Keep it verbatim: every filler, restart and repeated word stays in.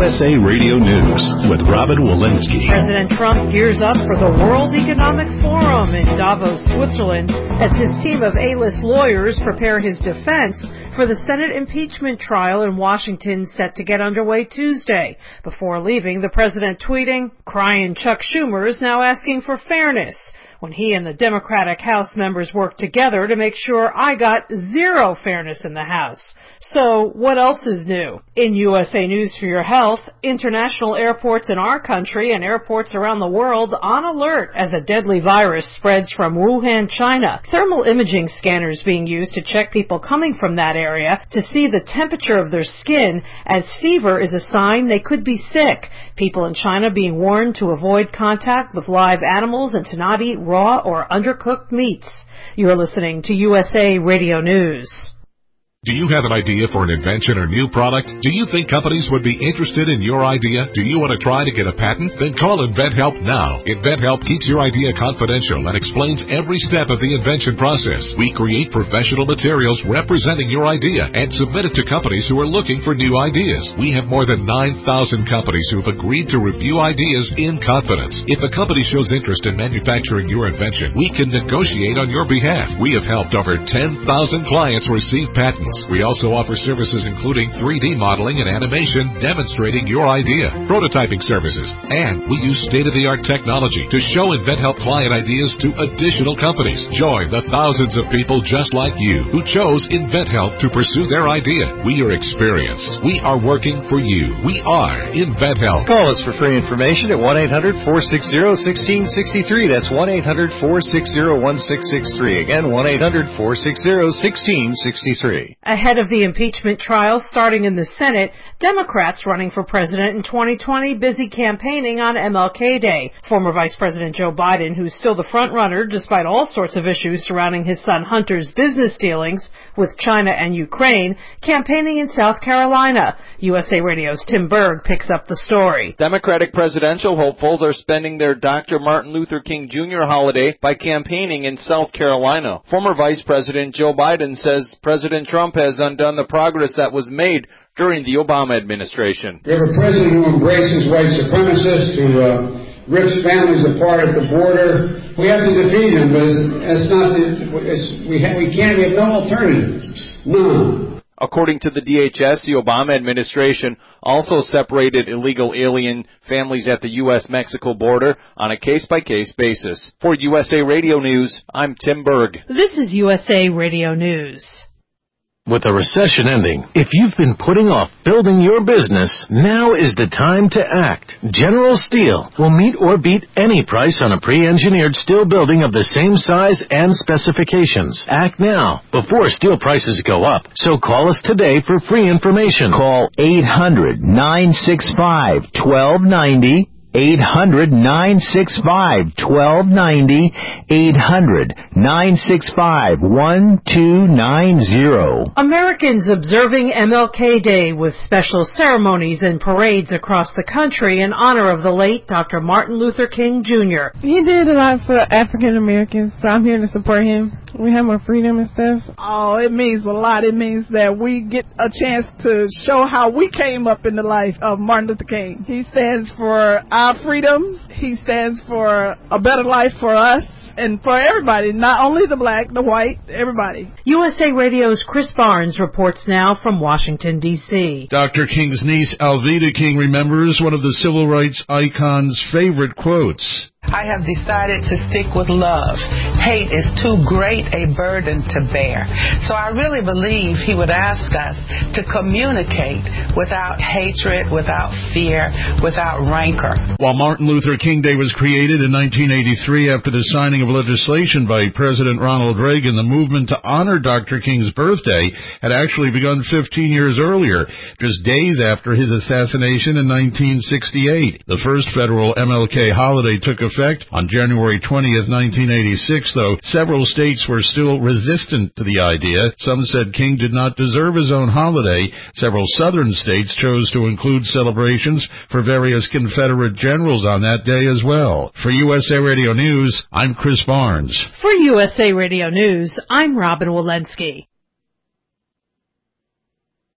S A Radio News with Robin Walensky. President Trump gears up for the World Economic Forum in Davos, Switzerland, as his team of A-list lawyers prepare his defense for the Senate impeachment trial in Washington set to get underway Tuesday. Before leaving, the president tweeting, "Crying Chuck Schumer is now asking for fairness," when he and the Democratic House members worked together to make sure I got zero fairness in the House. So, what else is new? In U S A News for Your Health, international airports in our country and airports around the world on alert as a deadly virus spreads from Wuhan, China. Thermal imaging scanners being used to check people coming from that area to see the temperature of their skin, as fever is a sign they could be sick. People in China being warned to avoid contact with live animals and to not eat raw or undercooked meats. You're listening to U S A Radio News. Do you have an idea for an invention or new product? Do you think companies would be interested in your idea? Do you want to try to get a patent? Then call InventHelp now. InventHelp keeps your idea confidential and explains every step of the invention process. We create professional materials representing your idea and submit it to companies who are looking for new ideas. We have more than nine thousand companies who have agreed to review ideas in confidence. If a company shows interest in manufacturing your invention, we can negotiate on your behalf. We have helped over ten thousand clients receive patents. We also offer services including three D modeling and animation demonstrating your idea, prototyping services, and we use state-of-the-art technology to show InventHelp client ideas to additional companies. Join the thousands of people just like you who chose InventHelp to pursue their idea. We are experienced. We are working for you. We are InventHelp. Call us for free information at one eight hundred, four six zero, one six six three. That's one eight hundred, four six zero, one six six three. Again, one eight hundred, four six zero, one six six three. Ahead of the impeachment trial starting in the Senate, Democrats running for president in twenty twenty busy campaigning on M L K Day. Former Vice President Joe Biden, who's still the front-runner despite all sorts of issues surrounding his son Hunter's business dealings with China and Ukraine, campaigning in South Carolina. U S A Radio's Tim Berg picks up the story. Democratic presidential hopefuls are spending their Doctor Martin Luther King Junior holiday by campaigning in South Carolina. Former Vice President Joe Biden says President Trump has undone the progress that was made during the Obama administration. We have a president who embraces white supremacists, who uh, rips families apart at the border. We have to defeat him, but it's, it's not. It's, we ha- we can't. We have no alternative. None. According to the D H S, the Obama administration also separated illegal alien families at the U S Mexico border on a case-by-case basis. For U S A Radio News, I'm Tim Berg. This is U S A Radio News. With the recession ending, if you've been putting off building your business, now is the time to act. General Steel will meet or beat any price on a pre-engineered steel building of the same size and specifications. Act now, before steel prices go up. So call us today for free information. Call eight hundred, nine six five, one two nine zero. eight hundred, nine six five, one two nine zero. eight hundred, nine six five, one two nine zero. Americans observing M L K Day with special ceremonies and parades across the country in honor of the late Doctor Martin Luther King Junior He did a lot for African Americans, so I'm here to support him. We have more freedom and stuff. Oh, it means a lot. It means that we get a chance to show how we came up in the life of Martin Luther King. He stands for our freedom. He stands for a better life for us and for everybody, not only the black, the white, everybody. U S A Radio's Chris Barnes reports now from Washington, D C Doctor King's niece, Alveda King, remembers one of the civil rights icon's favorite quotes. I have decided to stick with love. Hate is too great a burden to bear. So I really believe he would ask us to communicate without hatred, without fear, without rancor. While Martin Luther King Day was created in nineteen eighty-three after the signing of legislation by President Ronald Reagan, the movement to honor Doctor King's birthday had actually begun fifteen years earlier, just days after his assassination in nineteen sixty-eight. The first federal M L K holiday took effect on January twentieth, nineteen eighty-six, though several states were still resistant to the idea. Some said King did not deserve his own holiday. Several southern states chose to include celebrations for various Confederate generals on that day as well. For U S A Radio News, I'm Chris Barnes. For U S A Radio News, I'm Robin Walensky.